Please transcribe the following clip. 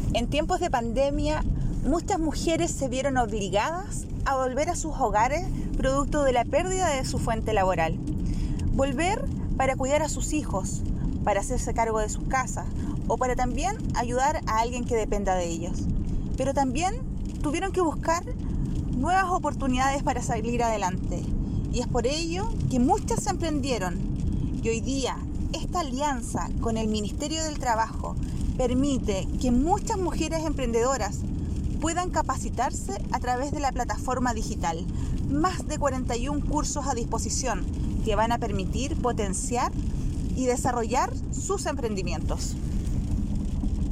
En tiempos de pandemia, muchas mujeres se vieron obligadas a volver a sus hogares producto de la pérdida de su fuente laboral. Volver para cuidar a sus hijos, para hacerse cargo de sus casas o para también ayudar a alguien que dependa de ellos. Pero también tuvieron que buscar nuevas oportunidades para salir adelante. Y es por ello que muchas se emprendieron. Y hoy día, esta alianza con el Ministerio del Trabajo permite que muchas mujeres emprendedoras puedan capacitarse a través de la plataforma digital. Más de 41 cursos a disposición que van a permitir potenciar y desarrollar sus emprendimientos.